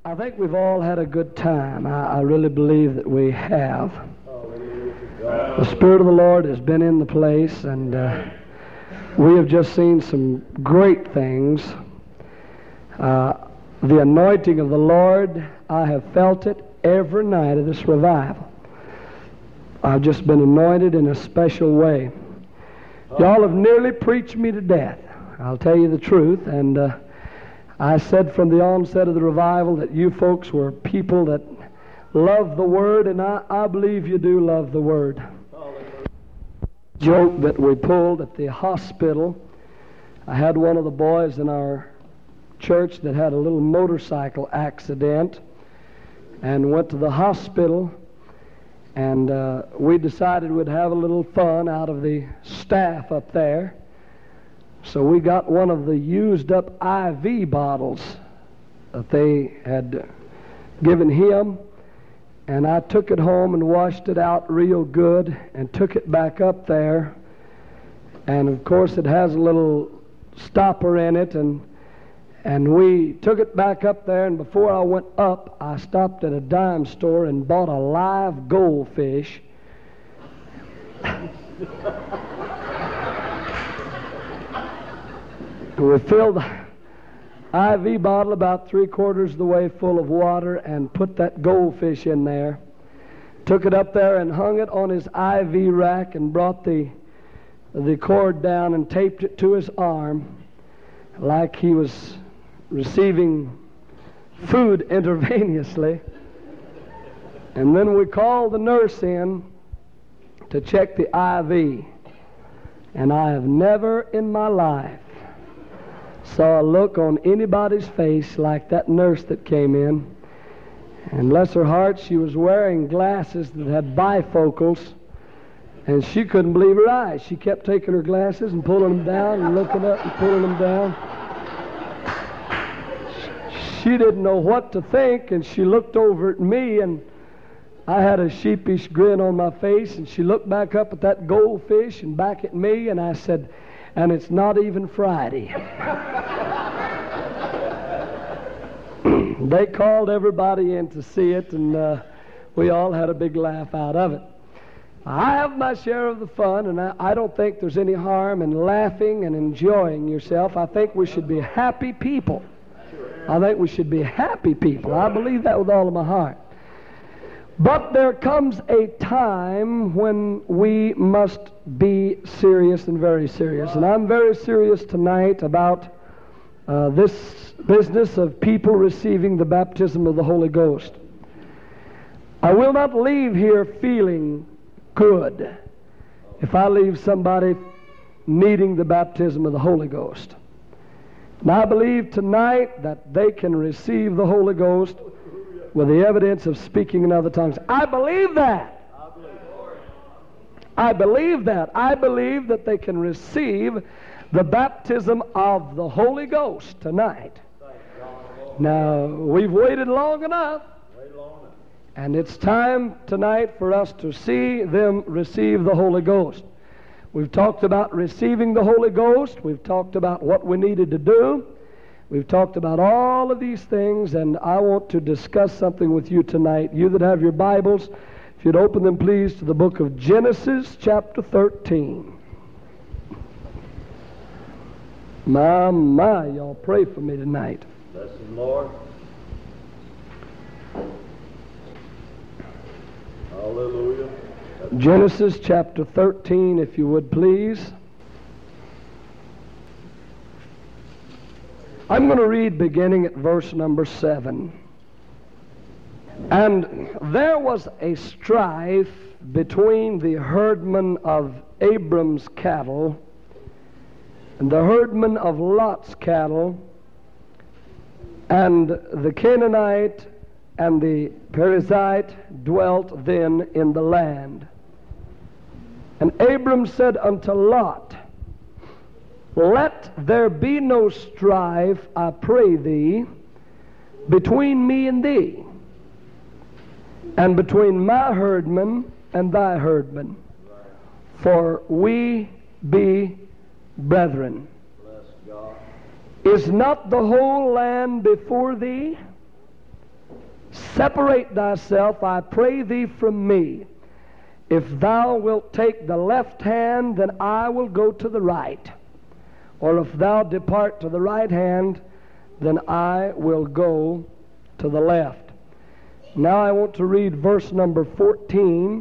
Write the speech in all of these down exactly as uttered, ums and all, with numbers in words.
I think we've all had a good time. I, I really believe that we have. The Spirit of the Lord has been in the place, and uh, we have just seen some great things. Uh, the anointing of the Lord, I have felt it every night of this revival. I've just been anointed in a special way. Y'all have nearly preached me to death. I'll tell you the truth, and uh, I said from the onset of the revival that you folks were people that love the Word, and I, I believe you do love the Word. Joke that we pulled at the hospital. I had one of the boys in our church that had a little motorcycle accident and went to the hospital, and uh, we decided we'd have a little fun out of the staff up there. So we got one of the used up I V bottles that they had given him, and I took it home and washed it out real good and took it back up there. And of course it has a little stopper in it, and and we took it back up there, and before I went up, I stopped at a dime store and bought a live goldfish. We filled the I V bottle about three quarters of the way full of water and put that goldfish in there. Took it up there and hung it on his I V rack and brought the, the cord down and taped it to his arm like he was receiving food intravenously. And then we called the nurse in to check the I V. And I have never in my life saw a look on anybody's face like that nurse that came in. And bless her heart, she was wearing glasses that had bifocals, and she couldn't believe her eyes. She kept taking her glasses and pulling them down and looking up and pulling them down. She didn't know what to think, and she looked over at me, and I had a sheepish grin on my face, and she looked back up at that goldfish and back at me, and I said, "And it's not even Friday." They called everybody in to see it, and uh, we all had a big laugh out of it. I have my share of the fun, and I, I don't think there's any harm in laughing and enjoying yourself. I think we should be happy people. I think we should be happy people. I believe that with all of my heart. But there comes a time when we must be serious and very serious. And I'm very serious tonight about uh, this business of people receiving the baptism of the Holy Ghost. I will not leave here feeling good if I leave somebody needing the baptism of the Holy Ghost. And I believe tonight that they can receive the Holy Ghost with the evidence of speaking in other tongues. I believe that. I believe that. I believe that they can receive the baptism of the Holy Ghost tonight. Now, we've waited long enough, and it's time tonight for us to see them receive the Holy Ghost. We've talked about receiving the Holy Ghost. We've talked about what we needed to do. We've talked about all of these things, and I want to discuss something with you tonight. You that have your Bibles, if you'd open them, please, to the book of Genesis, chapter thirteen. My, my, y'all pray for me tonight. Bless the Lord. Hallelujah. Genesis, chapter thirteen, if you would, please. I'm going to read beginning at verse number seven. And there was a strife between the herdmen of Abram's cattle and the herdmen of Lot's cattle, and the Canaanite and the Perizzite dwelt then in the land. And Abram said unto Lot, Let there be no strife, I pray thee, between me and thee, and between my herdmen and thy herdmen, for we be brethren. Bless God. Is not the whole land before thee? Separate thyself, I pray thee, from me. If thou wilt take the left hand, then I will go to the right. Or if thou depart to the right hand, then I will go to the left. Now I want to read verse number fourteen.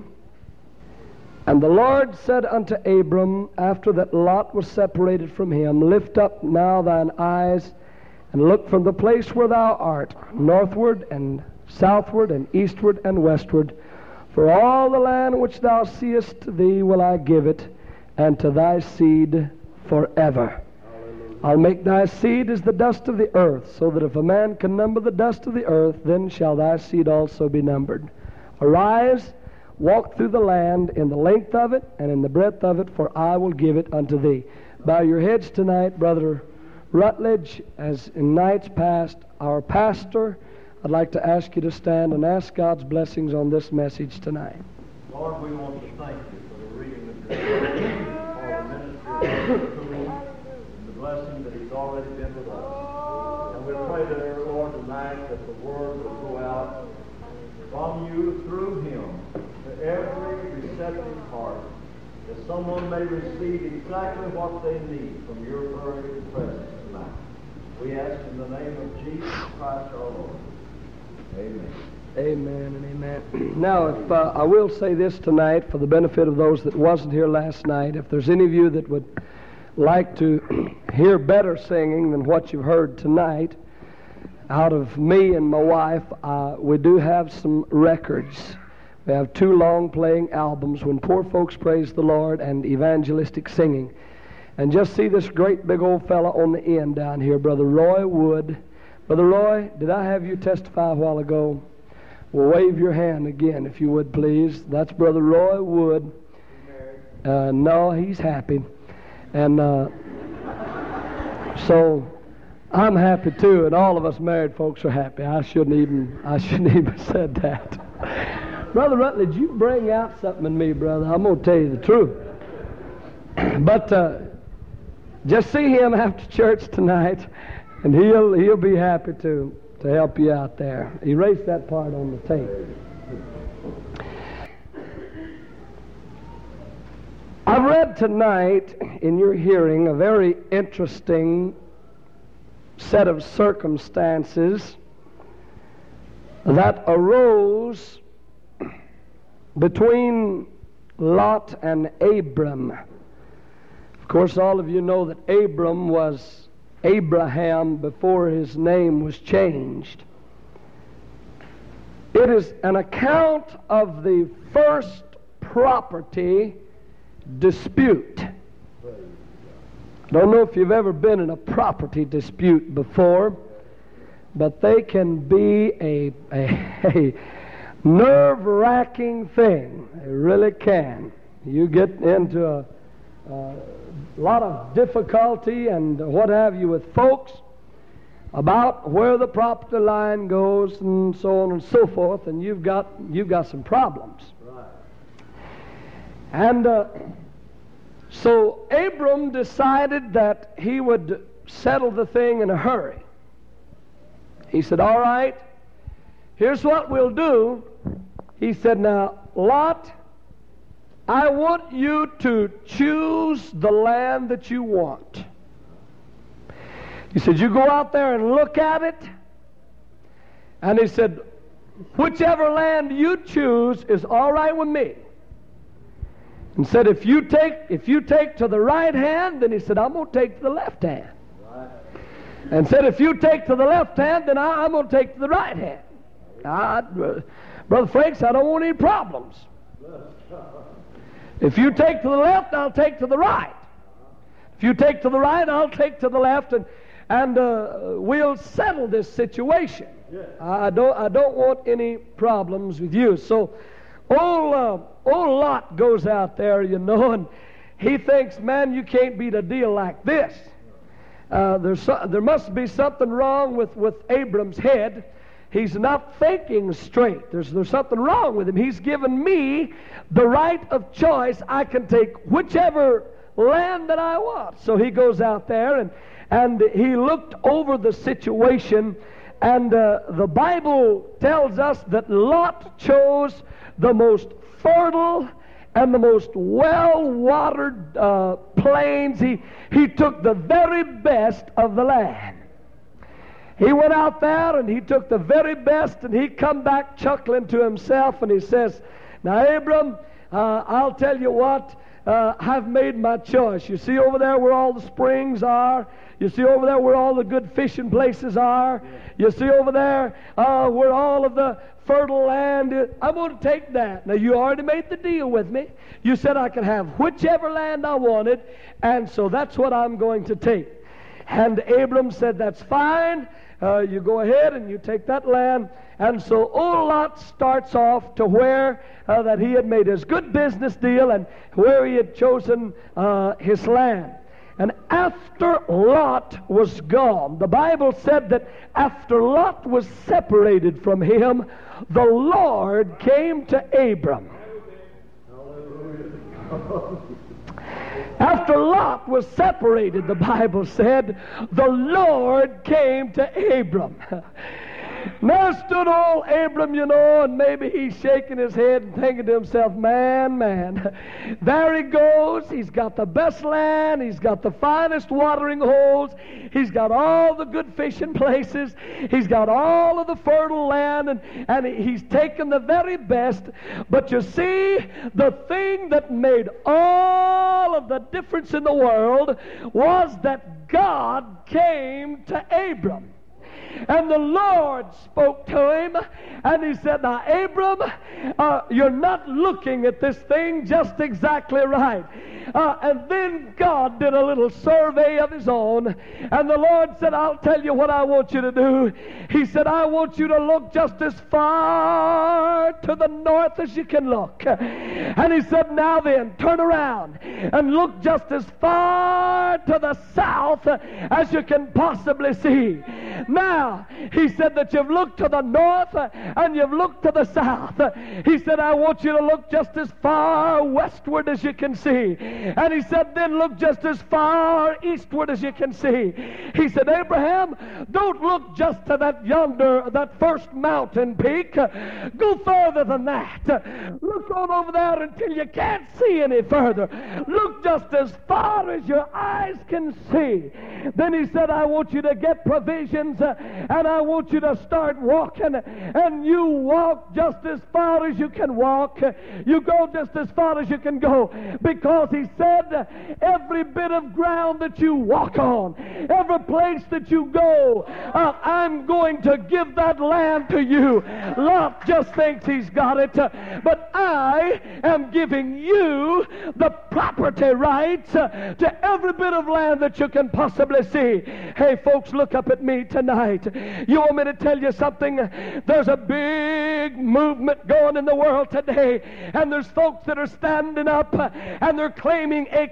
And the Lord said unto Abram, after that Lot was separated from him, Lift up now thine eyes, and look from the place where thou art, northward and southward and eastward and westward. For all the land which thou seest, to thee will I give it, and to thy seed forever. I'll make thy seed as the dust of the earth, so that if a man can number the dust of the earth, then shall thy seed also be numbered. Arise, walk through the land in the length of it and in the breadth of it, for I will give it unto thee. Bow your heads tonight, Brother Rutledge, as in nights past, our pastor. I'd like to ask you to stand and ask God's blessings on this message tonight. Lord, we want to thank you for the reading of your word, for the ministry of the and the blessing that he's already been with us. And we pray that, our Lord, tonight that the word will go out from you through him to every receptive heart, that someone may receive exactly what they need from your very presence tonight. We ask in the name of Jesus Christ our Lord. Amen. Amen and amen. Now, if uh, I will say this tonight for the benefit of those that wasn't here last night, if there's any of you that would like to hear better singing than what you've heard tonight, out of me and my wife, uh, we do have some records. We have two long-playing albums, When Poor Folks Praise the Lord and Evangelistic Singing. And just see this great big old fella on the end down here, Brother Roy Wood. Brother Roy, did I have you testify a while ago? Well, wave your hand again, if you would, please. That's Brother Roy Wood. Uh, no, he's happy. And uh, so I'm happy too, and all of us married folks are happy. I shouldn't even I shouldn't even have said that. Brother Rutledge, you bring out something in me, brother. I'm going to tell you the truth. But uh, just see him after church tonight, and he'll he'll be happy to to help you out there. Erase that part on the tape. I've read tonight in your hearing a very interesting set of circumstances that arose between Lot and Abram. Of course, all of you know that Abram was Abraham before his name was changed. It is an account of the first property dispute. I don't know if you've ever been in a property dispute before, but they can be a, a, a nerve-wracking thing. They really can. You get into a, a lot of difficulty and what have you with folks about where the property line goes and so on and so forth, and you've got you've got some problems. Right. And uh, so Abram decided that he would settle the thing in a hurry. He said, all right, here's what we'll do. He said, now, Lot, I want you to choose the land that you want. He said, you go out there and look at it. And he said, whichever land you choose is all right with me. And said, if you take if you take to the right hand, then he said, I'm going to take to the left hand. Right. And said, if you take to the left hand, then I, I'm going to take to the right hand. I, uh, Brother Franks, I don't want any problems. If you take to the left, I'll take to the right. If you take to the right, I'll take to the left, and and uh, we'll settle this situation. Yeah. I don't I don't want any problems with you. So old uh, old Lot goes out there, you know, and he thinks, man, you can't beat a deal like this. Uh, there's so, there must be something wrong with, with Abram's head. He's not thinking straight. There's there's something wrong with him. He's given me the right of choice. I can take whichever land that I want. So he goes out there and and he looked over the situation, And uh, the Bible tells us that Lot chose the most fertile and the most well-watered uh, plains. He, he took the very best of the land. He went out there and he took the very best, and he come back chuckling to himself, and he says, now, Abram, uh, I'll tell you what, uh, I've made my choice. You see over there where all the springs are? You see over there where all the good fishing places are? You see over there uh, where all of the fertile land is? I'm going to take that. Now, you already made the deal with me. You said I could have whichever land I wanted, and so that's what I'm going to take. And Abram said, that's fine. Uh, you go ahead and you take that land. And so old Lot starts off to where uh, that he had made his good business deal and where he had chosen uh, his land. And after Lot was gone, the Bible said that after Lot was separated from him, the Lord came to Abram. After Lot was separated, the Bible said, the Lord came to Abram. Now stood old Abram, you know, and maybe he's shaking his head and thinking to himself, man, man, there he goes. He's got the best land. He's got the finest watering holes. He's got all the good fishing places. He's got all of the fertile land, and, and he's taken the very best. But you see, the thing that made all of the difference in the world was that God came to Abram. And the Lord spoke to him, and he said, now, Abram, uh, you're not looking at this thing just exactly right. Uh, and then God did a little survey of his own, and the Lord said, I'll tell you what I want you to do. He said, I want you to look just as far to the north as you can look. And he said, now then, turn around and look just as far to the south as you can possibly see. Now, he said that you've looked to the north and you've looked to the south. He said, I want you to look just as far westward as you can see. And he said, then look just as far eastward as you can see. He said, Abraham, don't look just to that yonder, that first mountain peak. Go further than that. Look on over there until you can't see any further. Look just as far as your eyes can see. Then he said, I want you to get provisions, uh, and I want you to start walking, and you walk just as far as you can walk. You go just as far as you can go, because he said, every bit of ground that you walk on, every place that you go, uh, I'm going to give that land to you. Lot just thinks he's got it, uh, but I am giving you the property rights uh, to every bit of land that you can possibly see. Hey, folks, look up at me tonight. You want me to tell you something? There's a big movement going in the world today, and there's folks that are standing up uh, and they're claiming a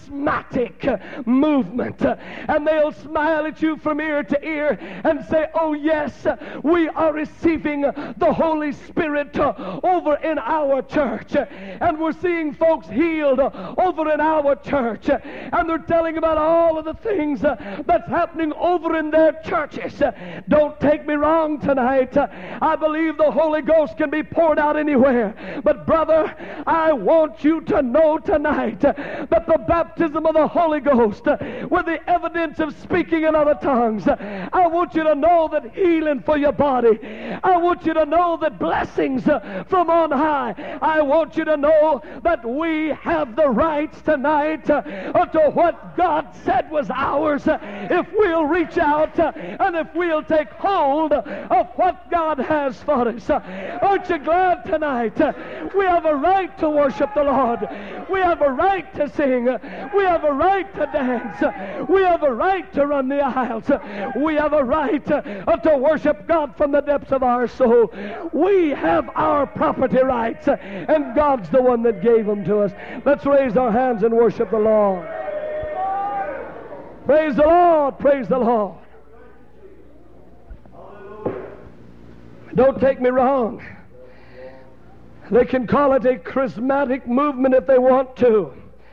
charismatic movement, uh, and they'll smile at you from ear to ear and say, oh yes, we are receiving the Holy Spirit uh, over in our church, and we're seeing folks healed uh, over in our church, and they're telling about all of the things uh, that's happening over in their churches. Don't take me wrong tonight. I believe the Holy Ghost can be poured out anywhere. But brother, I want you to know tonight that the baptism of the Holy Ghost with the evidence of speaking in other tongues, I want you to know that healing for your body, I want you to know that blessings from on high, I want you to know that we have the rights tonight to what God said was ours if we'll reach out and if we'll take hold of what God has for us. Aren't you glad tonight? We have a right to worship the Lord. We have a right to sing. We have a right to dance. We have a right to run the aisles. We have a right to worship God from the depths of our soul. We have our property rights, and God's the one that gave them to us. Let's raise our hands and worship the Lord. Praise the Lord. Praise the Lord. Don't take me wrong. They can call it a charismatic movement if they want to.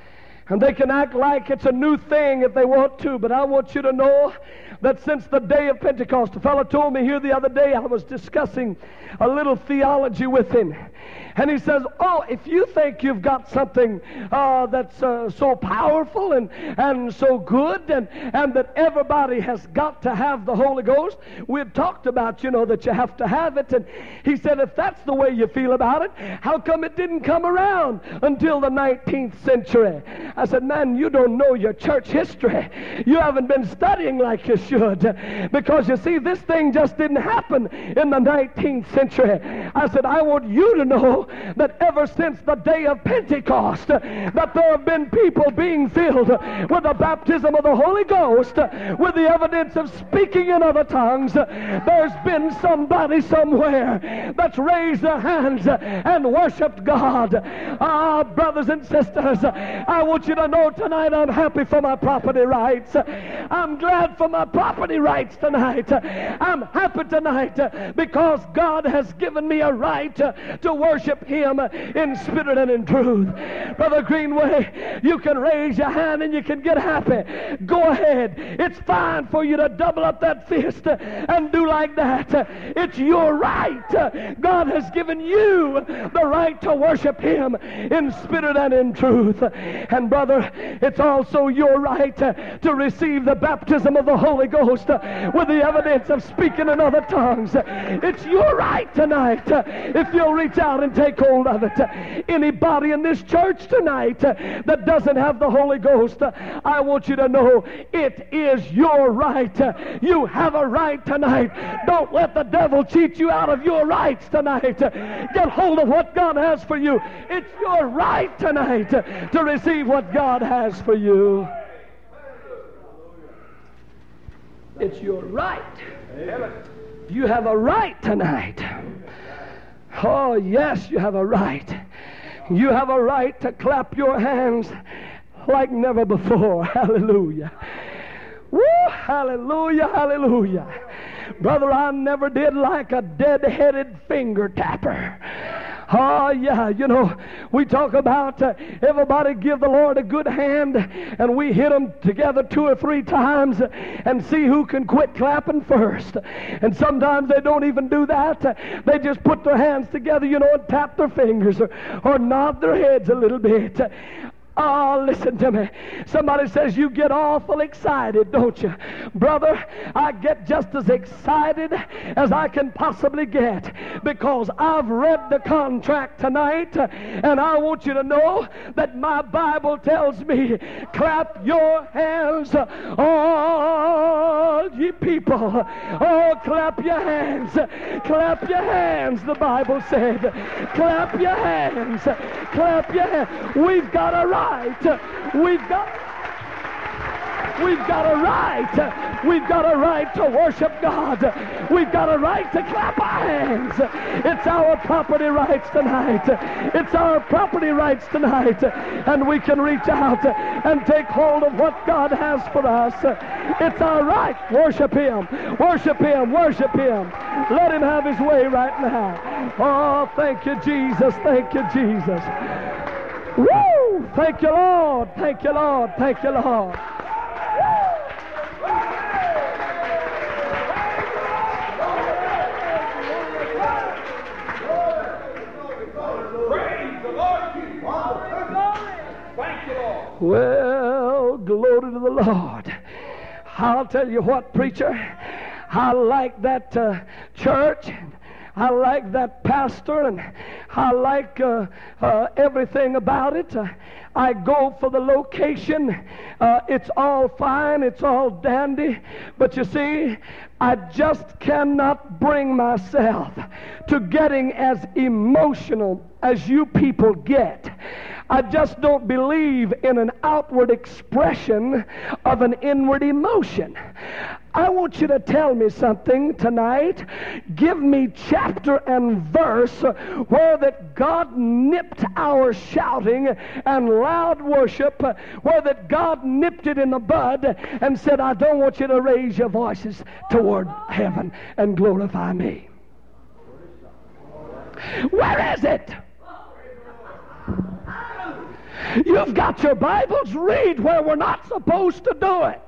And they can act like it's a new thing if they want to, but I want you to know that since the day of Pentecost, a fellow told me here the other day, I was discussing a little theology with him. And he says, oh, if you think you've got something uh, that's uh, so powerful and, and so good and, and that everybody has got to have the Holy Ghost, we had talked about, you know, that you have to have it. And he said, if that's the way you feel about it, how come it didn't come around until the nineteenth century? I said, man, you don't know your church history. You haven't been studying like you should. Because you see, this thing just didn't happen in the nineteenth century. I said, I want you to know that ever since the day of Pentecost, that there have been people being filled with the baptism of the Holy Ghost, with the evidence of speaking in other tongues. There's been somebody somewhere that's raised their hands and worshiped God. Ah, brothers and sisters, I want you to know tonight I'm happy for my property rights. I'm glad for my property rights tonight. I'm happy tonight because God has given me a right to worship Him in spirit and in truth. Brother Greenway, you can raise your hand and you can get happy. Go ahead. It's fine for you to double up that fist and do like that. It's your right. God has given you the right to worship Him in spirit and in truth. And brother, it's also your right to receive the baptism of the Holy Ghost with the evidence of speaking in other tongues. It's your right tonight if you'll reach out and take hold of it. Anybody in this church tonight that doesn't have the Holy Ghost, I want you to know it is your right. You have a right tonight. Don't let the devil cheat you out of your rights tonight. Get hold of what God has for you. It's your right tonight to receive what God has for you. It's your right. You have a right tonight. Oh, yes, you have a right. You have a right to clap your hands like never before. Hallelujah. Woo! Hallelujah, hallelujah. Brother, I never did like a dead-headed finger tapper. Oh, yeah, you know, we talk about uh, everybody give the Lord a good hand, and we hit them together two or three times and see who can quit clapping first. And sometimes they don't even do that. They just put their hands together, you know, and tap their fingers or, or nod their heads a little bit. Oh, listen to me. Somebody says you get awful excited, don't you? Brother, I get just as excited as I can possibly get because I've read the contract tonight, and I want you to know that my Bible tells me, clap your hands, all ye people. Oh, clap your hands. Clap your hands, the Bible said. Clap your hands. Clap your hands. We've got a right. We've got We've got a right. We've got a right to worship God. We've got a right to clap our hands. It's our property rights tonight. It's our property rights tonight. And we can reach out and take hold of what God has for us. It's our right. Worship Him. Worship Him. Worship Him. Let Him have His way right now. Oh, thank you, Jesus. Thank you, Jesus. Woo! Thank you, Lord. Thank you, Lord. Thank you, Lord. Well, glory to the Lord. I'll tell you what, preacher, I like that uh, church. I like that pastor, and I like uh, uh, everything about it. Uh, I go for the location. Uh, it's all fine. It's all dandy. But you see, I just cannot bring myself to getting as emotional as you people get. I just don't believe in an outward expression of an inward emotion. I want you to tell me something tonight. Give me chapter and verse where that God nipped our shouting and loud worship, where that God nipped it in the bud and said, I don't want you to raise your voices toward heaven and glorify me. Where is it? You've got your Bibles. Read where we're not supposed to do it.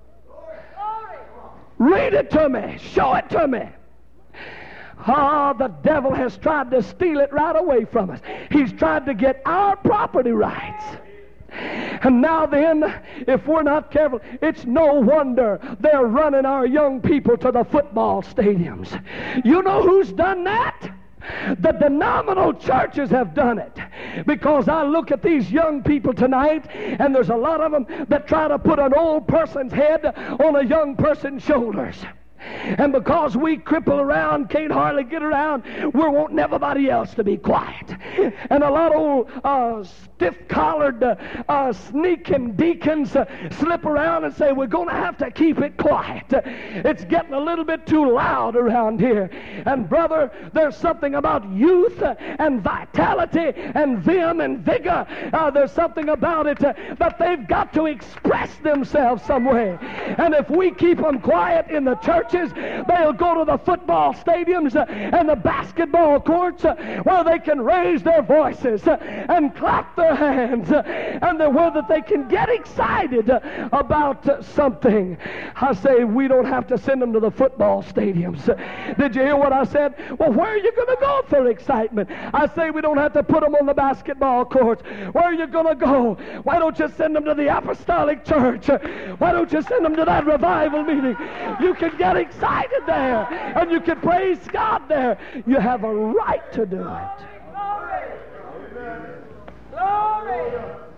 Read it to me. Show it to me. Oh, the devil has tried to steal it right away from us. He's tried to get our property rights. And now then, if we're not careful, it's no wonder they're running our young people to the football stadiums. You know who's done that? The denominational churches have done it. Because I look at these young people tonight, and there's a lot of them that try to put an old person's head on a young person's shoulders. And because we cripple around, can't hardly get around, we're wanting everybody else to be quiet. And a lot of old uh, stiff-collared, uh, uh, sneaking deacons uh, slip around and say, we're going to have to keep it quiet. It's getting a little bit too loud around here. And brother, there's something about youth uh, and vitality and vim and vigor. Uh, there's something about it uh, that they've got to express themselves some way. And if we keep them quiet in the church, they'll go to the football stadiums uh, and the basketball courts uh, where they can raise their voices uh, and clap their hands uh, and the, where that they can get excited uh, about uh, something. I say we don't have to send them to the football stadiums. Uh, did you hear what I said? Well, where are you going to go for excitement? I say we don't have to put them on the basketball courts. Where are you going to go? Why don't you send them to the apostolic church? Uh, why don't you send them to that revival meeting? You can get excited there, and you can praise God there. You have a right to do it. Glory.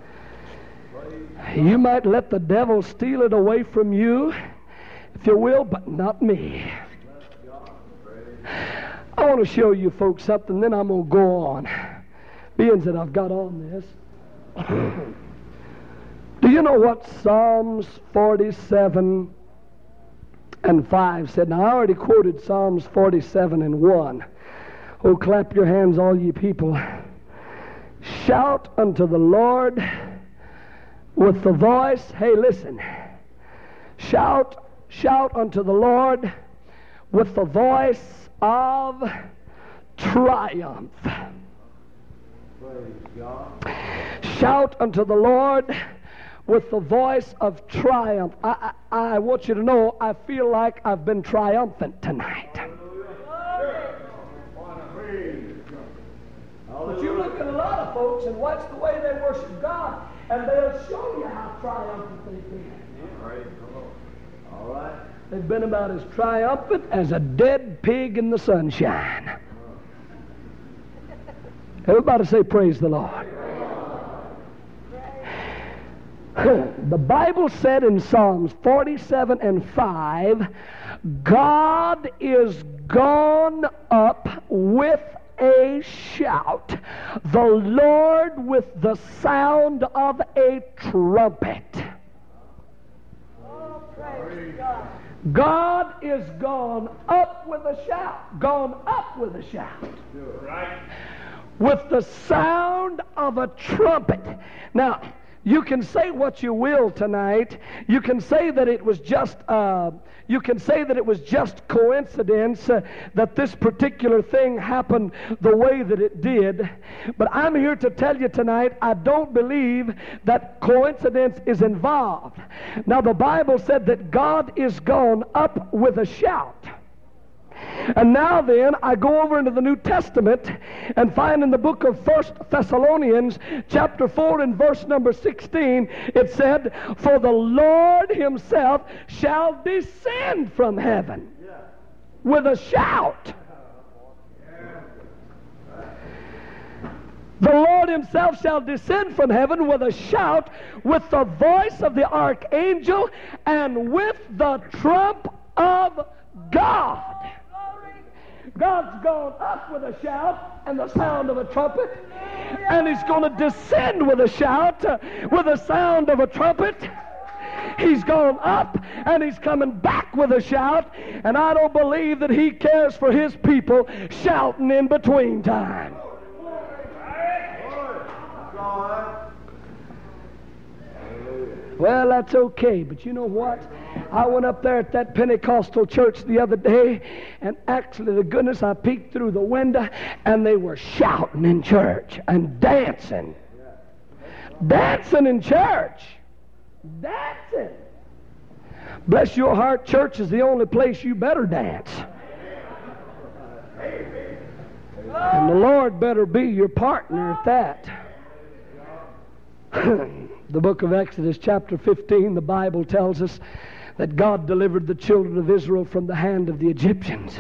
You might let the devil steal it away from you, if you will, but not me. I want to show you folks something, then I'm going to go on. Being that I've got on this. Do you know what Psalms forty-seven and five said? Now, I already quoted Psalms forty-seven and one. Oh, clap your hands, all ye people. Shout unto the Lord with the voice. Hey, listen. Shout, shout unto the Lord with the voice of triumph. Praise God. Shout unto the Lord with the voice of triumph. I, I, I want you to know, I feel like I've been triumphant tonight. But you look at a lot of folks and watch the way they worship God, and they'll show you how triumphant they've been. All right. They've been about as triumphant as a dead pig in the sunshine. Everybody say, praise the Lord. The Bible said in Psalms forty-seven and five, God is gone up with a shout, the Lord with the sound of a trumpet. Oh, praise God. God is gone up with a shout. Gone up with a shout. Right. With the sound of a trumpet. Now, you can say what you will tonight. You can say that it was just uh, you can say that it was just coincidence uh, that this particular thing happened the way that it did. But I'm here to tell you tonight, I don't believe that coincidence is involved. Now, the Bible said that God is gone up with a shout. And now then, I go over into the New Testament and find in the book of First Thessalonians, chapter four and verse number sixteen, it said, for the Lord himself shall descend from heaven with a shout. The Lord himself shall descend from heaven with a shout, with the voice of the archangel, and with the trump of God. God's gone up with a shout and the sound of a trumpet, and he's going to descend with a shout, uh, with the sound of a trumpet. He's gone up and he's coming back with a shout, and I don't believe that he cares for his people shouting in between time. Well, that's okay, but you know what? I went up there at that Pentecostal church the other day, and actually, the goodness, I peeked through the window, and they were shouting in church and dancing. Dancing in church. Dancing. Bless your heart, church is the only place you better dance. And the Lord better be your partner at that. The book of Exodus chapter fifteen, the Bible tells us that God delivered the children of Israel from the hand of the Egyptians.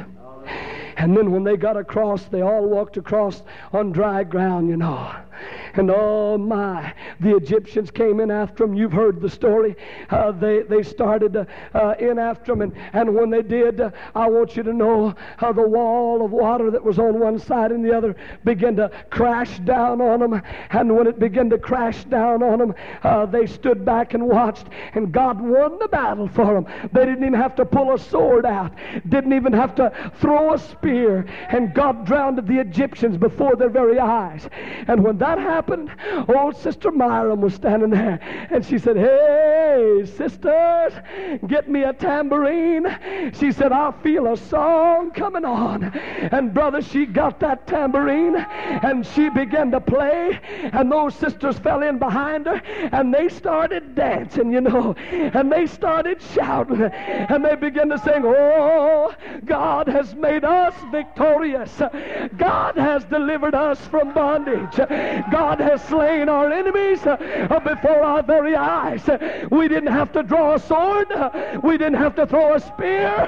And then when they got across, they all walked across on dry ground, you know. And oh my, the Egyptians came in after them. You've heard the story. Uh, they, they started uh, uh, in after them. And, and when they did, uh, I want you to know how the wall of water that was on one side and the other began to crash down on them. And when it began to crash down on them, uh, they stood back and watched. And God won the battle for them. They didn't even have to pull a sword out. Didn't even have to throw a spear. And God drowned the Egyptians before their very eyes. And when that happened, old Sister Myram was standing there, and she said, "Hey, sisters, get me a tambourine." She said, "I feel a song coming on." And brother, she got that tambourine, and she began to play, and those sisters fell in behind her, and they started dancing, you know, and they started shouting, and they began to sing, "Oh, God has made us victorious. God has delivered us from bondage. God has slain our enemies before our very eyes." We didn't have to draw a sword. We didn't have to throw a spear.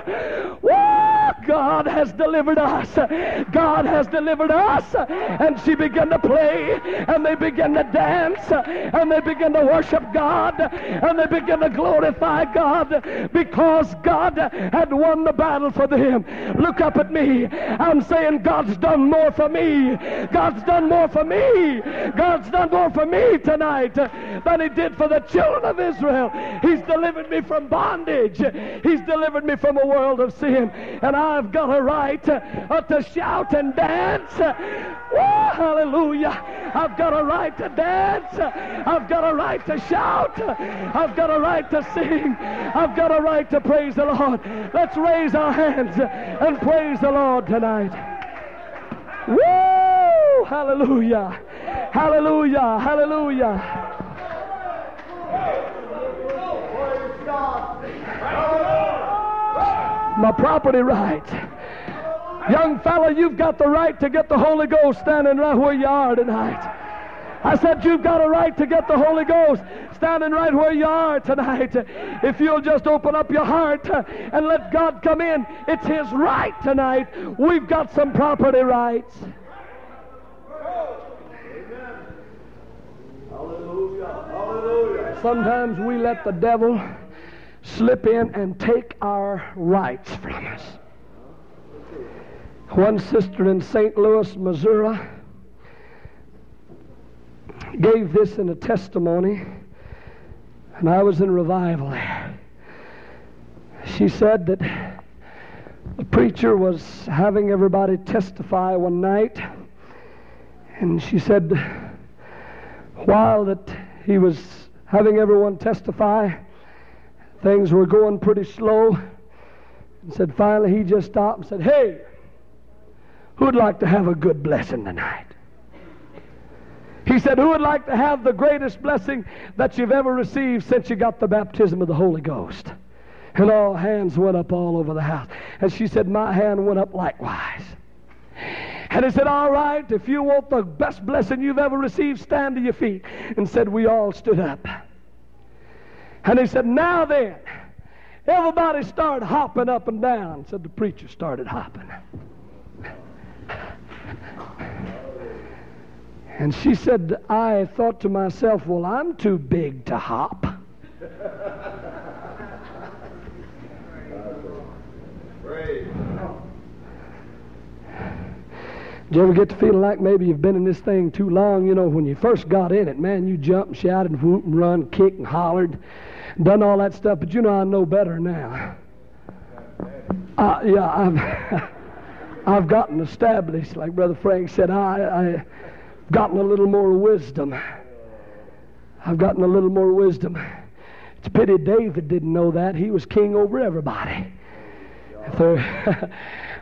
Whoa, God has delivered us. God has delivered us. And she began to play, and they began to dance, and they began to worship God, and they began to glorify God because God had won the battle for them. Look up at me. I'm saying God's done more for me. God's done more for me. God's done more for me tonight than He did for the children of Israel. He's delivered me from bondage. He's delivered me from a world of sin. And I've got a right uh, to shout and dance. Whoa, hallelujah. I've got a right to dance. I've got a right to shout. I've got a right to sing. I've got a right to praise the Lord. Let's raise our hands and praise the Lord tonight. Woo! Hallelujah. Hallelujah. Hallelujah. My property right. Young fella, you've got the right to get the Holy Ghost standing right where you are tonight. I said you've got a right to get the Holy Ghost standing right where you are tonight. If you'll just open up your heart and let God come in, it's His right tonight. We've got some property rights. Sometimes we let the devil slip in and take our rights from us. One sister in Saint Louis, Missouri, gave this in a testimony, and I was in revival there. She said that the preacher was having everybody testify one night, and she said while that he was having everyone testify, things were going pretty slow, and said finally he just stopped and said, "Hey, who'd like to have a good blessing tonight?" He said, "Who would like to have the greatest blessing that you've ever received since you got the baptism of the Holy Ghost?" And all hands went up all over the house. And she said, "My hand went up likewise." And he said, "All right, if you want the best blessing you've ever received, stand to your feet." And said, we all stood up. And he said, "Now then, everybody started hopping up and down." Said the preacher started hopping. And she said, "I thought to myself, well, I'm too big to hop." Did you ever get to feeling like maybe you've been in this thing too long? You know, when you first got in it, man, you jumped and shouted and whooped and run, kicked and hollered, done all that stuff. But you know, I know better now. Uh, yeah, I've, I've gotten established. Like Brother Frank said, I, I've gotten a little more wisdom. I've gotten a little more wisdom. It's a pity David didn't know that. He was king over everybody. If there,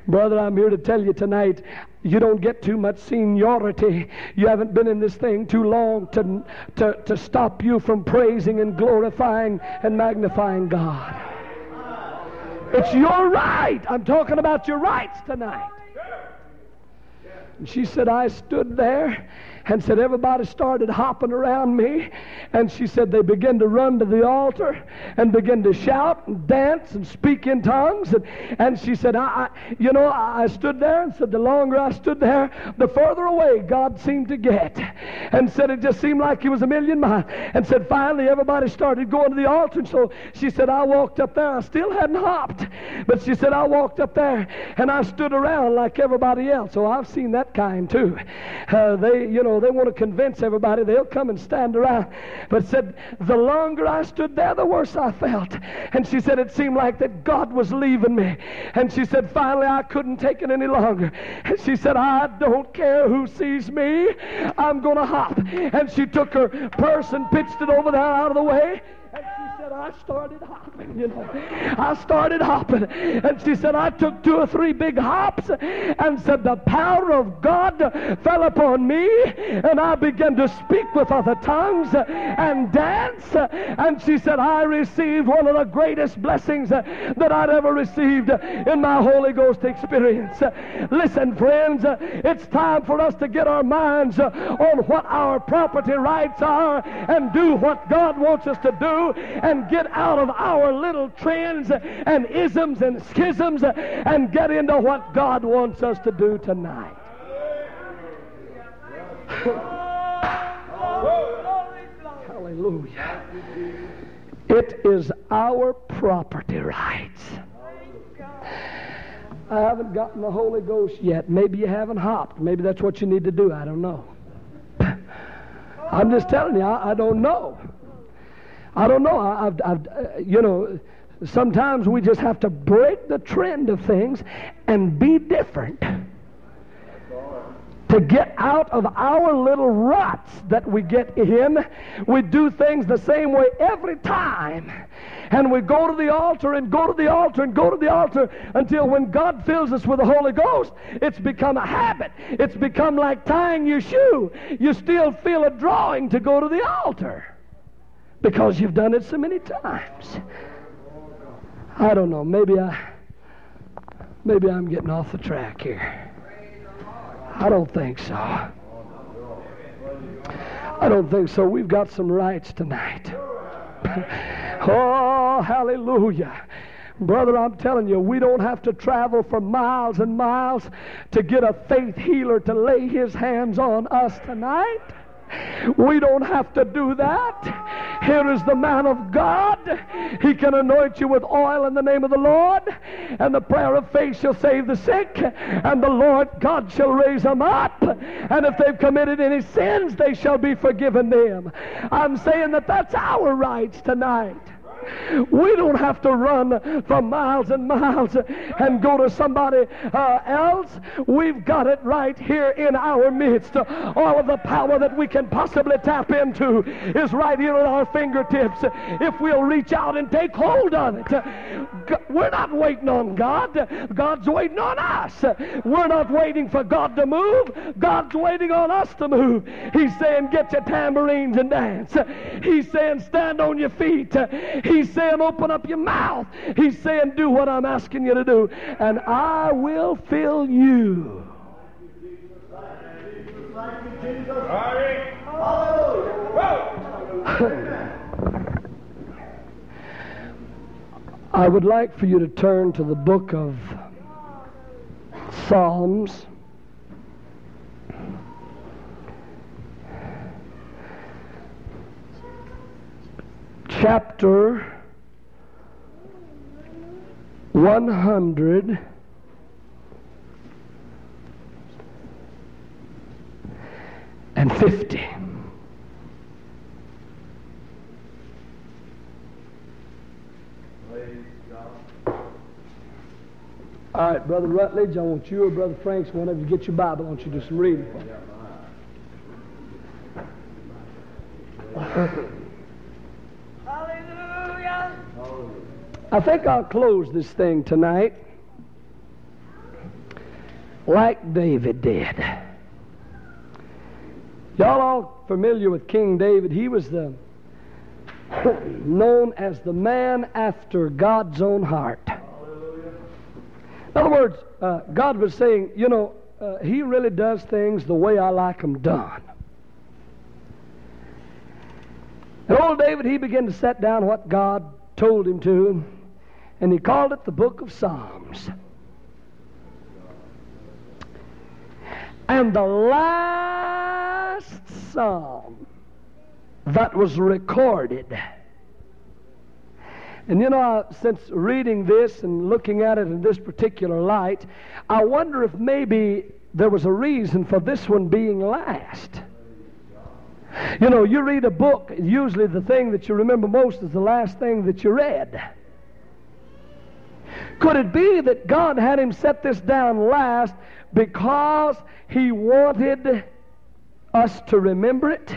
Brother, I'm here to tell you tonight, you don't get too much seniority. You haven't been in this thing too long to, to, to stop you from praising and glorifying and magnifying God. It's your right. I'm talking about your rights tonight. And she said, I stood there and said, everybody started hopping around me. And she said, they began to run to the altar and begin to shout and dance and speak in tongues. And, and she said, I, I, you know, I stood there and said, the longer I stood there, the further away God seemed to get. And said, it just seemed like he was a million miles. And said, finally, everybody started going to the altar. And so she said, I walked up there. I still hadn't hopped. But she said, I walked up there and I stood around like everybody else. So I've seen that kind too. Uh, they, you know, they want to convince everybody. They'll come and stand around. But said, the longer I stood there, the worse I felt. And she said, it seemed like that God was leaving me. And she said, finally, I couldn't take it any longer. And she said, I don't care who sees me. I'm going to hop. And she took her purse and pitched it over there out of the way. And she said, I started hopping, you know. I started hopping. And she said, I took two or three big hops and said, the power of God fell upon me. And I began to speak with other tongues and dance. And she said, I received one of the greatest blessings that I'd ever received in my Holy Ghost experience. Listen, friends, it's time for us to get our minds on what our property rights are and do what God wants us to do. And get out of our little trends and isms and schisms and get into what God wants us to do tonight. Hallelujah. It is our property rights. I haven't gotten the Holy Ghost yet. Maybe you haven't hopped. Maybe that's what you need to do. I don't know. I'm just telling you, I, I don't know. I don't know. I, I've, I've, uh, you know, sometimes we just have to break the trend of things and be different. To get out of our little ruts that we get in, we do things the same way every time. And we go to the altar and go to the altar and go to the altar until when God fills us with the Holy Ghost, it's become a habit. It's become like tying your shoe. You still feel a drawing to go to the altar because you've done it so many times. I don't know. Maybe I, maybe I'm getting off the track here. I don't think so. I don't think so. We've got some rights tonight. Oh, hallelujah. Brother, I'm telling you, we don't have to travel for miles and miles to get a faith healer to lay his hands on us tonight. We don't have to do that. Here is the man of God. He can anoint you with oil in the name of the Lord, and the prayer of faith shall save the sick, and the Lord God shall raise them up, and if they've committed any sins, they shall be forgiven them. I'm saying that that's our rights tonight. We don't have to run for miles and miles and go to somebody uh, else. We've got it right here in our midst. All of the power that we can possibly tap into is right here at our fingertips if we'll reach out and take hold of it. We're not waiting on God. God's waiting on us. We're not waiting for God to move. God's waiting on us to move. He's saying, get your tambourines and dance. He's saying, stand on your feet. He's saying, open up your mouth. He's saying, do what I'm asking you to do, and I will fill you. I would like for you to turn to the book of Psalms. Chapter one hundred and fifty. All right, Brother Rutledge, I want you or Brother Franks, whenever you get your Bible, I want you to do some reading for me. I think I'll close this thing tonight like David did. Y'all all familiar with King David? He was the known as the man after God's own heart. In other words, uh, God was saying, you know, uh, he really does things the way I like them done. And old David, he began to set down what God told him to, and he called it the Book of Psalms. And the last psalm that was recorded, and you know, since reading this and looking at it in this particular light, I wonder if maybe there was a reason for this one being last. You know, you read a book, usually the thing that you remember most is the last thing that you read. Could it be that God had him set this down last because he wanted us to remember it?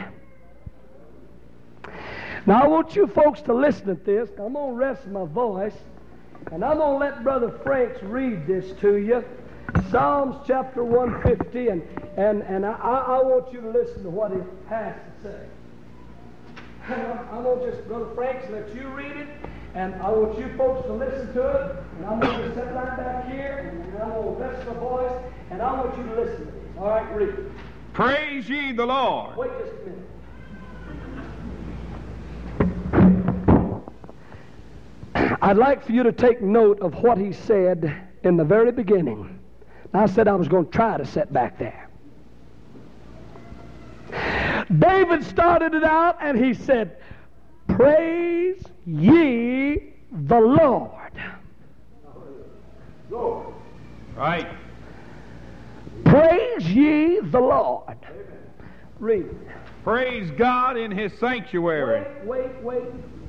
Now, I want you folks to listen at this. I'm going to rest my voice, and I'm going to let Brother Franks read this to you. Psalms chapter one fifty, and, and, and I, I want you to listen to what he has to say. I'm going to just, Brother Franks, let you read it, and I want you folks to listen to it, and I'm going to sit right back here, and I'm going to rest my voice, and I want you to listen to this. All right, read it. Praise ye the Lord. Wait just a minute. I'd like for you to take note of what he said in the very beginning. I said I was going to try to sit back there. David started it out and he said, praise ye the Lord. Lord. Right. Praise ye the Lord. Read. Praise God in his sanctuary. Wait, wait, wait.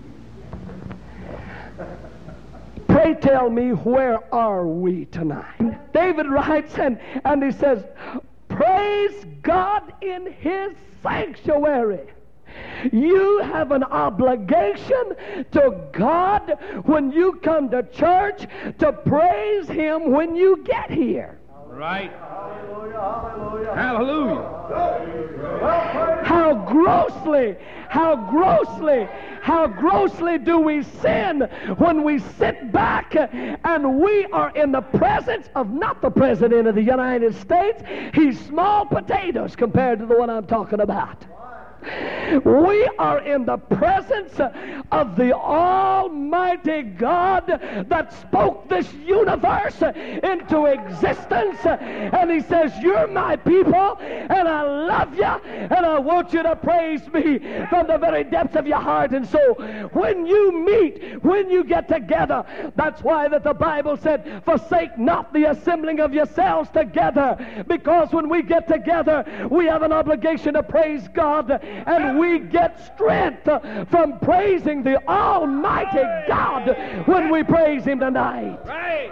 Pray tell me, where are we tonight? David writes and, and he says, praise God in his sanctuary. You have an obligation to God when you come to church to praise him when you get here. Right. Hallelujah. Hallelujah. How grossly, how grossly, how grossly do we sin when we sit back and we are in the presence of not the President of the United States. He's small potatoes compared to the one I'm talking about. We are in the presence of the Almighty God that spoke this universe into existence, and he says, you're my people and I love you and I want you to praise me from the very depths of your heart. And so when you meet, when you get together, that's why that the Bible said, forsake not the assembling of yourselves together, because when we get together we have an obligation to praise God, and we get strength from praising the Almighty God when we praise him tonight. Right.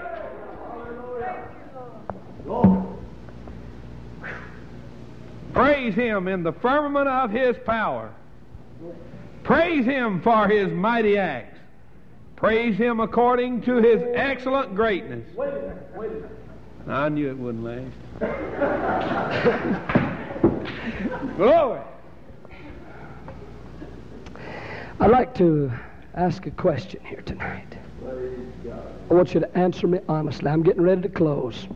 Praise him in the firmament of his power. Praise him for his mighty acts. Praise him according to his excellent greatness. Wait a minute, wait a minute. I knew it wouldn't last. Glory. I'd like to ask a question here tonight. I want you to answer me honestly. I'm getting ready to close.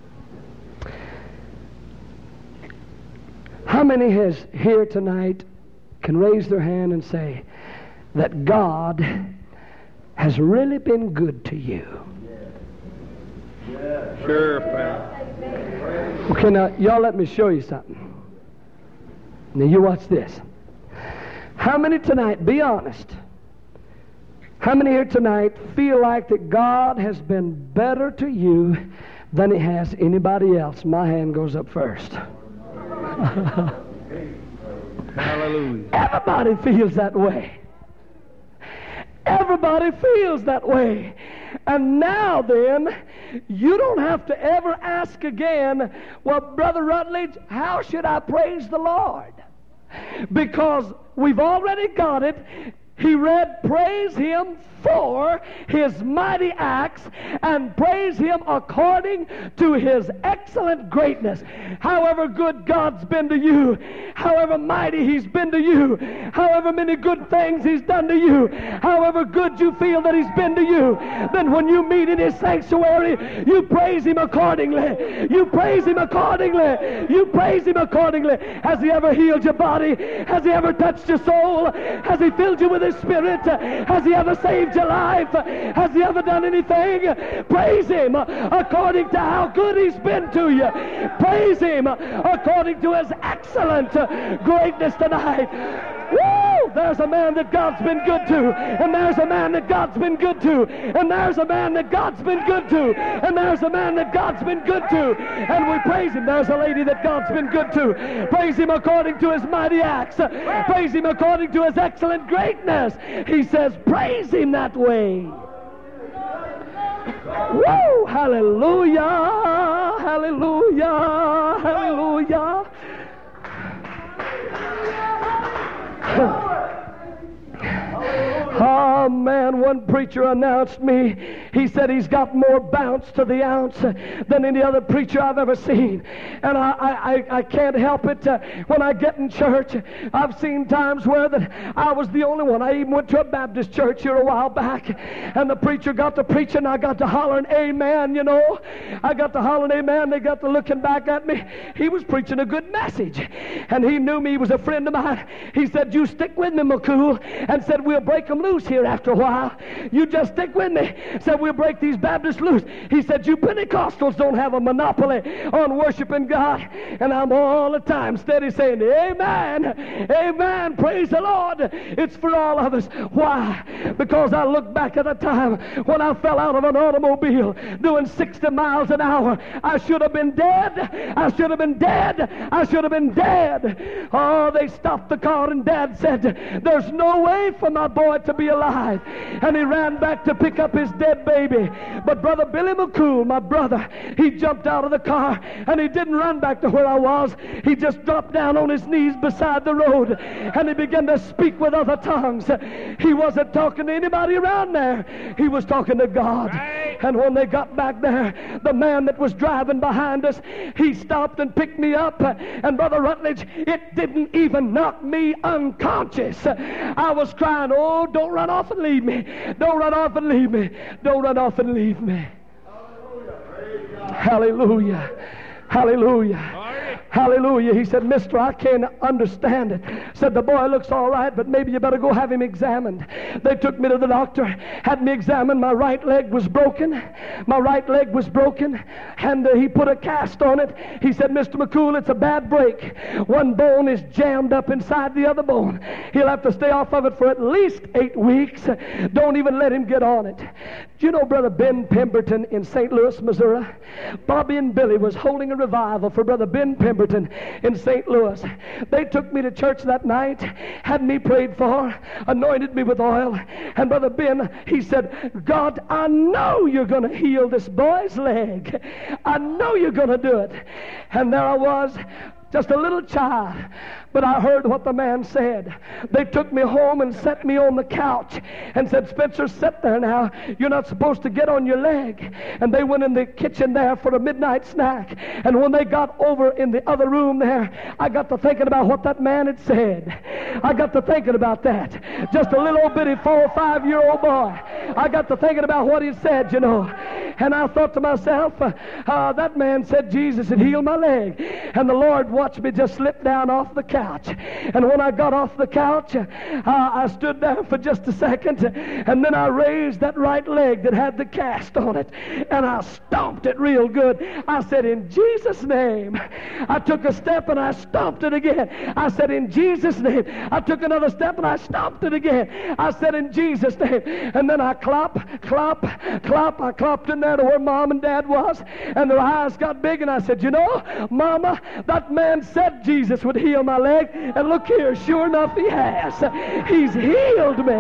How many has here tonight can raise their hand and say that God has really been good to you? Sure, pal. Okay, now, y'all let me show you something. Now, you watch this. How many tonight, be honest, how many here tonight feel like that God has been better to you than he has anybody else? My hand goes up first. Hallelujah. Everybody feels that way. Everybody feels that way. And now then, you don't have to ever ask again, well, Brother Rutledge, how should I praise the Lord? Because we've already got it. He read, praise Him for His mighty acts and praise Him according to His excellent greatness. However good God's been to you, however mighty He's been to you, however many good things He's done to you, however good you feel that He's been to you, then when you meet in His sanctuary, you praise Him accordingly. You praise Him accordingly. You praise Him accordingly. Has He ever healed your body? Has He ever touched your soul? Has He filled you with His Spirit? Has He ever saved your life? Has He ever done anything? Praise Him according to how good He's been to you. Praise Him according to His excellent greatness tonight. Woo! There's a man that God's been good to, and there's a man that God's been good to, and there's a man that God's been good to, and there's a man that God's been good to, and we praise Him. There's a lady that God's been good to. Praise Him according to His mighty acts. Praise Him according to His excellent greatness. He says, praise Him that way. Woo! Hallelujah! Hallelujah! Hallelujah! Oh man, one preacher announced me. He said he's got more bounce to the ounce than any other preacher I've ever seen. And I, I, I can't help it. Uh, when I get in church, I've seen times where that I was the only one. I even went to a Baptist church here a while back, and the preacher got to preaching, and I got to hollering amen, you know. I got to hollering amen. They got to looking back at me. He was preaching a good message, and he knew me. He was a friend of mine. He said, you stick with me, McCool, and said, we'll break them loose here after a while. You just stick with me. Said, we'll break these Baptists loose. He said, you Pentecostals don't have a monopoly on worshiping God. And I'm all the time steady saying, amen, amen, praise the Lord. It's for all of us. Why? Because I look back at a time when I fell out of an automobile doing sixty miles an hour. I should have been dead. I should have been dead. I should have been dead. Oh, they stopped the car, and Dad said, there's no way for my boy to be alive. And he ran back to pick up his dead baby. But Brother Billy McCool, my brother, he jumped out of the car, and he didn't run back to where I was. He just dropped down on his knees beside the road, and he began to speak with other tongues. He wasn't talking to anybody around there. He was talking to God. Right. And when they got back there, the man that was driving behind us, he stopped and picked me up. And Brother Rutledge, it didn't even knock me unconscious. I was crying, oh, don't run off and leave me. Don't run off and leave me. Don't run off and leave me. Hallelujah. Hallelujah. Hallelujah. He said, mister, I can't understand it. Said, the boy looks all right, but maybe you better go have him examined. They took me to the doctor, had me examined. My right leg was broken. My right leg was broken, and uh, he put a cast on it. He said, Mister McCool, it's a bad break. One bone is jammed up inside the other bone. He'll have to stay off of it for at least eight weeks. Don't even let him get on it. Do you know Brother Ben Pemberton in Saint Louis, Missouri? Bobby and Billy was holding a revival for Brother Ben Pemberton in Saint Louis. They took me to church that night, had me prayed for, anointed me with oil, and Brother Ben, he said, God, I know you're going to heal this boy's leg. I know you're going to do it. And there I was, just a little child, but I heard what the man said. They took me home and set me on the couch and said, Spencer, sit there now. You're not supposed to get on your leg. And they went in the kitchen there for a midnight snack. And when they got over in the other room there, I got to thinking about what that man had said. I got to thinking about that. Just a little old bitty four or five year old boy. I got to thinking about what he said, you know. And I thought to myself, uh, uh, that man said Jesus had healed my leg. And the Lord watched me just slip down off the couch. And when I got off the couch, uh, I stood there for just a second, and then I raised that right leg that had the cast on it, and I stomped it real good. I said, in Jesus' name. I took a step and I stomped it again. I said, in Jesus' name. I took another step and I stomped it again. I said, in Jesus' name. And then I clop, clop, clop. I clopped in there to where Mom and Dad was, and their eyes got big, and I said, you know, Mama, that man said Jesus would heal my leg, and look here, sure enough he has. He's healed me.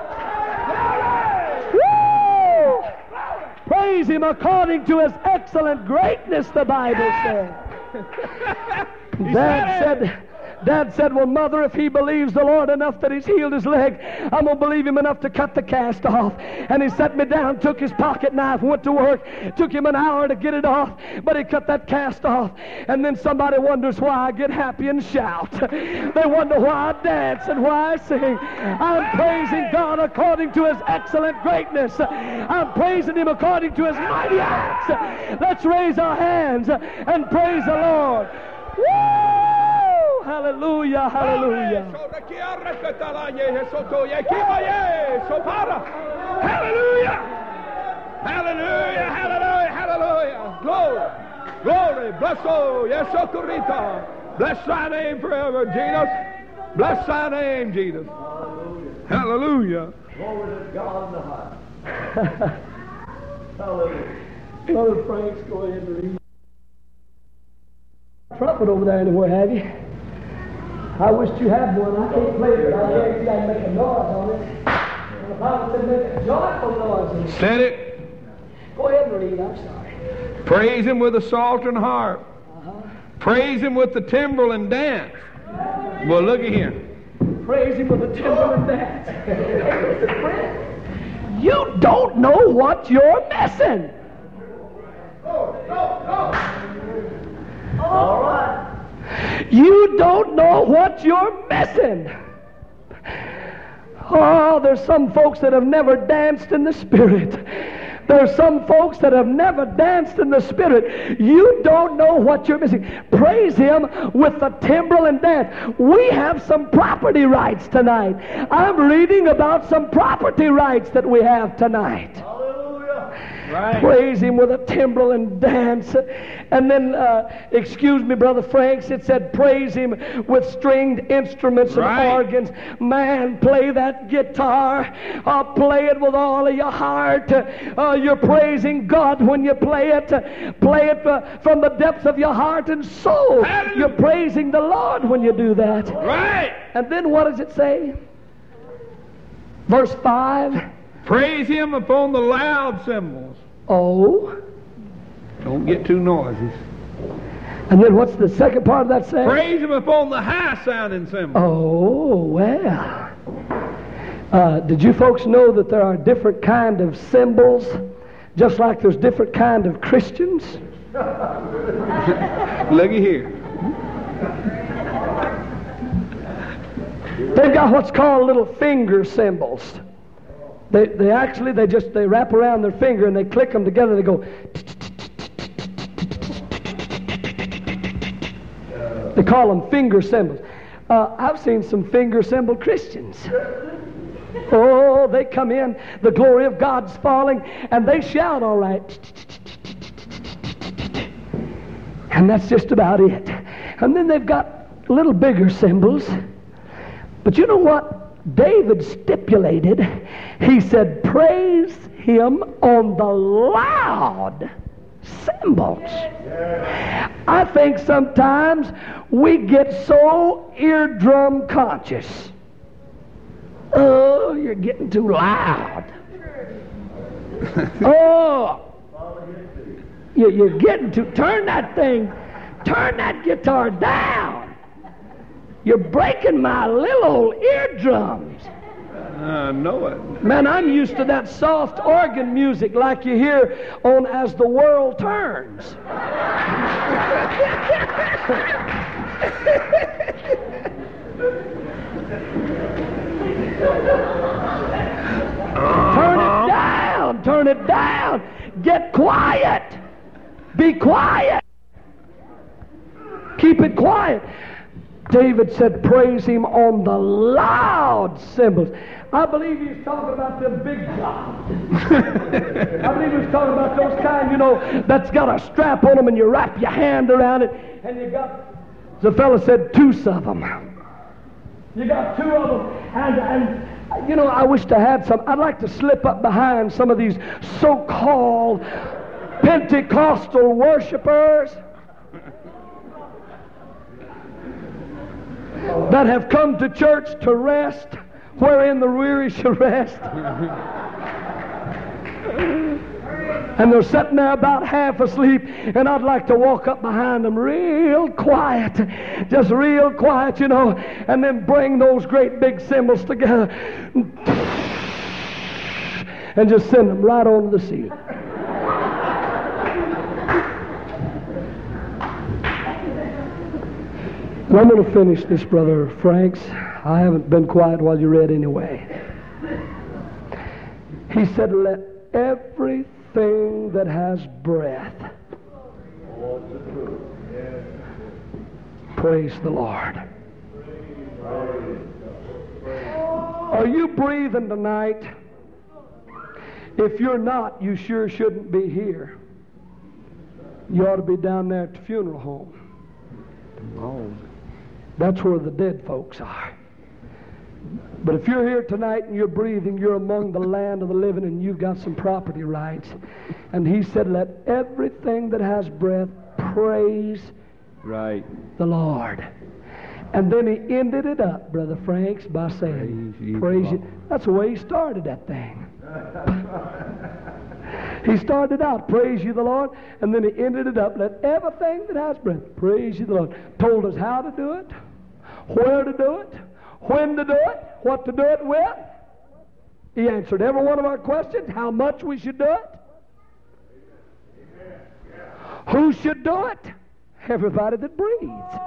Woo! Praise him according to his excellent greatness, the Bible said. Dad said, Dad said, well, Mother, if he believes the Lord enough that he's healed his leg, I'm going to believe him enough to cut the cast off. And he set me down, took his pocket knife, went to work. Took him an hour to get it off, but he cut that cast off. And then somebody wonders why I get happy and shout. They wonder why I dance and why I sing. I'm praising God according to his excellent greatness. I'm praising him according to his mighty acts. Let's raise our hands and praise the Lord. Woo! Hallelujah, hallelujah. Hallelujah! Hallelujah, hallelujah, hallelujah. Glory, glory, bless, oh, yes, oh, Corita. Bless thy name forever, Jesus. Bless thy name, Jesus. Hallelujah. Glory to God in the highest. Hallelujah. Brother Franks, go ahead and read. Trumpet over there anywhere, have you? I wish you had one. I can't play it. I guarantee I can make a noise on it. And the Bible said make a joyful noise in it. Said it. Go ahead and read. I'm sorry. Praise him with the psalter and harp. Uh-huh. Praise him with the timbrel and dance. Well, look at here. Praise him with the timbrel and dance. Hey, listen, friend. You don't know what you're missing. All right. You don't know what you're missing. Oh, there's some folks that have never danced in the Spirit. There's some folks that have never danced in the Spirit. You don't know what you're missing. Praise him with the timbrel and dance. We have some property rights tonight. I'm reading about some property rights that we have tonight. Right. Praise him with a timbrel and dance. And then, uh, excuse me, Brother Franks, it said praise him with stringed instruments and Right. organs. Man, play that guitar. Uh, play it with all of your heart. Uh, you're praising God when you play it. Play it uh, from the depths of your heart and soul. Hallelujah. You're praising the Lord when you do that. Right. And then what does it say? Verse five. Praise him upon the loud cymbals. Oh. Don't get too noisy. And then what's the second part of that saying? Praise him upon the high sounding cymbals. Oh, well. Uh, did you folks know that there are different kind of cymbals, just like there's different kind of Christians? Looky here. They've got what's called little finger cymbals. They, they actually, they just, they wrap around their finger and they click them together and they go. They call them finger cymbals. Uh, I've seen some finger cymbal Christians. Oh, they come in, the glory of God's falling, and they shout all right. And that's just about it. And then they've got little bigger cymbals. But you know what? David stipulated, he said, praise him on the loud cymbals. I think sometimes we get so eardrum conscious. Oh, you're getting too loud. Oh, you're getting too, turn that thing, turn that guitar down. You're breaking my little old eardrums. I know it. Man, I'm used to that soft organ music like you hear on As the World Turns. Turn it down, turn it down. Get quiet. Be quiet. Keep it quiet. David said, praise him on the loud cymbals. I believe he's talking about them big jobs. I believe he's talking about those kind, you know, that's got a strap on them and you wrap your hand around it and you got, the fellow said, two of them. You got two of them. And, and, you know, I wish I had some. I'd like to slip up behind some of these so-called Pentecostal worshipers that have come to church to rest, wherein the weary shall rest. And they're sitting there about half asleep, and I'd like to walk up behind them real quiet, just real quiet, you know, and then bring those great big cymbals together and just send them right onto the ceiling. And I'm going to finish this, Brother Franks. I haven't been quiet while you read anyway. He said, let everything that has breath praise the Lord. Are you breathing tonight? If you're not, you sure shouldn't be here. You ought to be down there at the funeral home. Oh. That's where the dead folks are. But if you're here tonight and you're breathing, you're among the land of the living and you've got some property rights. And he said, let everything that has breath praise right. the Lord. And then he ended it up, Brother Franks, by saying, praise, praise you. That's the way he started that thing. He started out, praise you the Lord, and then he ended it up, let everything that has breath praise you the Lord. Told us how to do it, where to do it, when to do it, what to do it with. He answered every one of our questions, how much we should do it, who should do it. Everybody that breathes.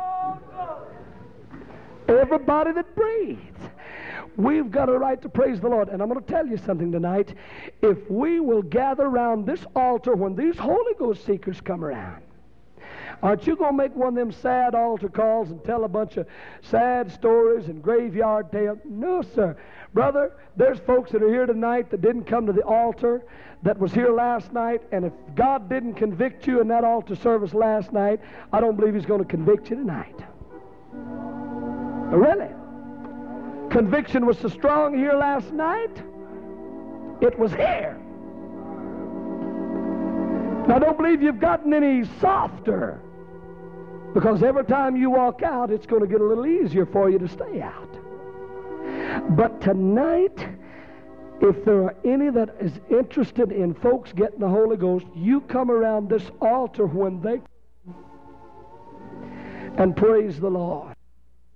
Everybody that breathes. We've got a right to praise the Lord. And I'm going to tell you something tonight. If we will gather around this altar when these Holy Ghost seekers come around, aren't you going to make one of them sad altar calls and tell a bunch of sad stories and graveyard tales? No, sir. Brother, there's folks that are here tonight that didn't come to the altar, that was here last night, and if God didn't convict you in that altar service last night, I don't believe He's going to convict you tonight. Really? Conviction was so strong here last night, it was here. Now, don't believe you've gotten any softer, because every time you walk out, it's going to get a little easier for you to stay out. But tonight, if there are any that is interested in folks getting the Holy Ghost, you come around this altar when they and praise the Lord.